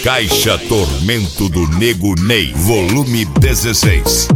Caixa Tormento do Nego Ney, volume 16.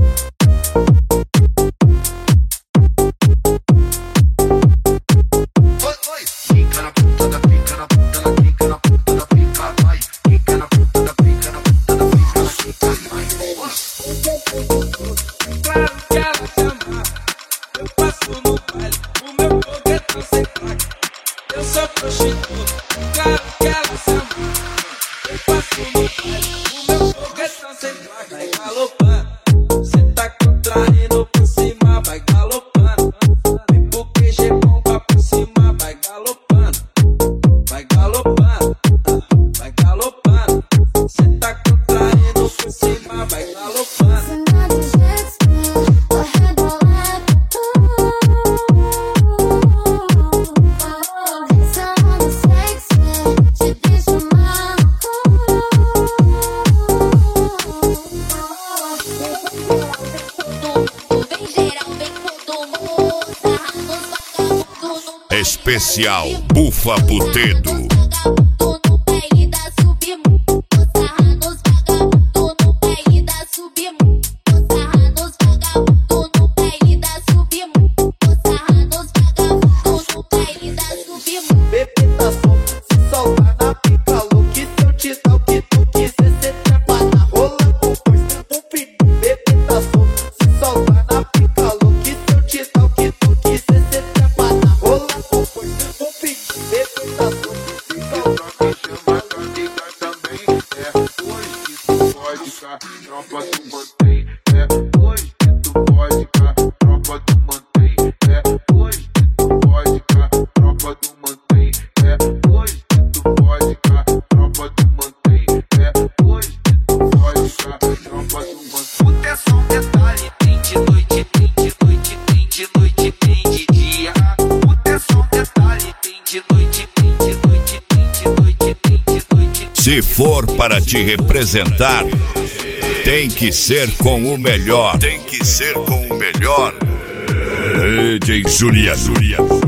Eu sou prostituto, claro que ela se ama. Eu passo no baile, o meu foguetão sem placa. Vai galopando, cê tá contraindo por cima, vai galopando. Vem pro QG bomba por cima, vai galopando. Vai galopando, vai galopando. Cê tá contraindo por cima, vai galopando. Especial Bufa Putedo. Tropa do mantém, hoje tu pode cá, tropa do mantém, hoje tu pode cá, tropa do mantém, hoje tu pode cá, tropa do mantém, hoje tu pode cá, tropa do mantém. Puta é só um detalhe, tem de noite, tem de noite, tem de noite, tem de dia. Puta é só um detalhe, tem de noite, tem de noite, tem de noite, tem de noite. Se for para te representar, tem que ser com o melhor. Tem que ser com o melhor. DJ Zulia.